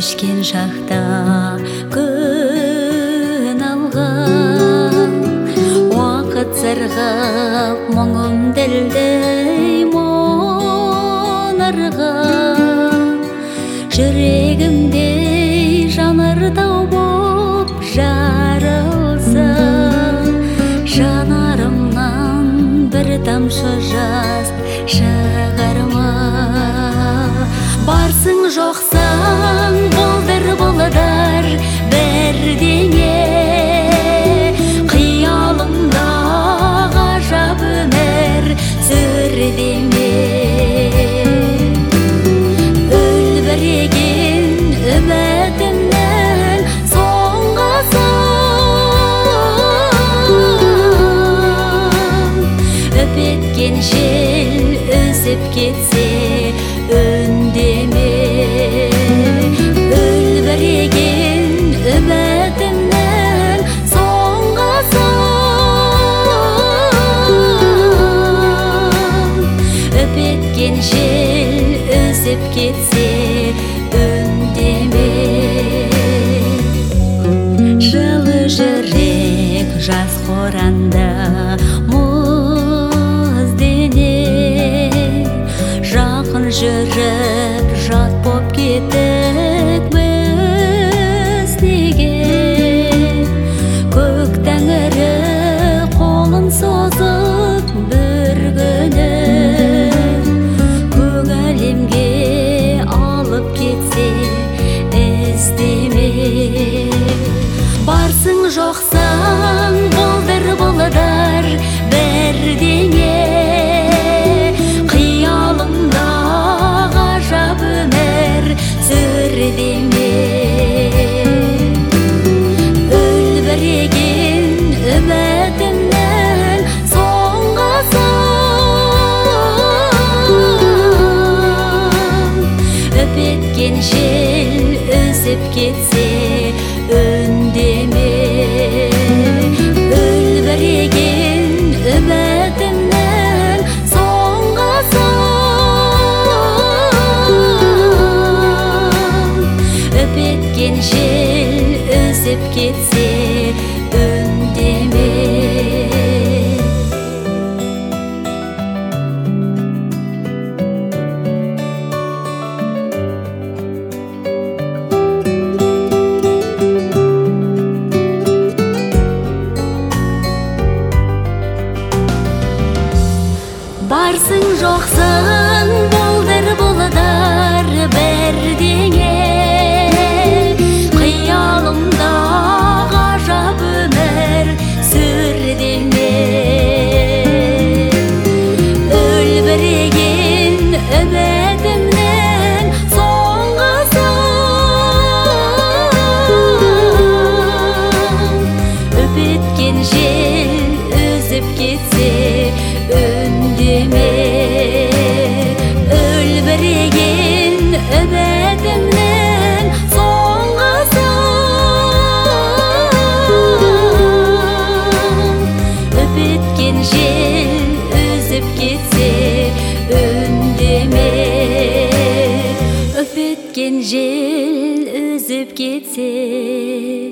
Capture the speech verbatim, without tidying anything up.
өшкен шақта күн алған уақыт зырғып мұңым ділдей мұнарған жүрегімдей жанартау боп жарылсын жанарымнан бір тамшы жас шығарма барсың жоқсаң болдыр болдар бірдеңе қиялымда ғажап өмір сүрдеме үлбіреген үмітімнің соңғысын өпеткен жел үзіп кетсе үндеме үлбіреген үмітімнің соңғысын өпеткен жел үзіп кетсе үндеме жылы жүрек жас қоранда мұз дене жақын жүріп жат боп кеттік біз неге көк тәңірі қолын созып бір күні көк әлемге алып кетсе іздеме барсың жоқсаң болдыр болдар бірдеңе қиялымда ғажап өмір сүрдеме үлбіреген үмітімнің соңғысын өпеткен жел үзіп кетсе үндеме үлбіреген үмітімнің соңғысын өпеткен жел үзіп кетсе үндеме барсың жоқсың болдыр болдар бірдеңе қиялымда ғажап өмір сүрдеме үлбіреген үмітімнің соңғысын өпеткен жел үзіп кетсе үндеме үлбіреген үмітімнің соңғысын өпеткен жел үзіп кетсе үндеме өпеткен жел үзіп кетсе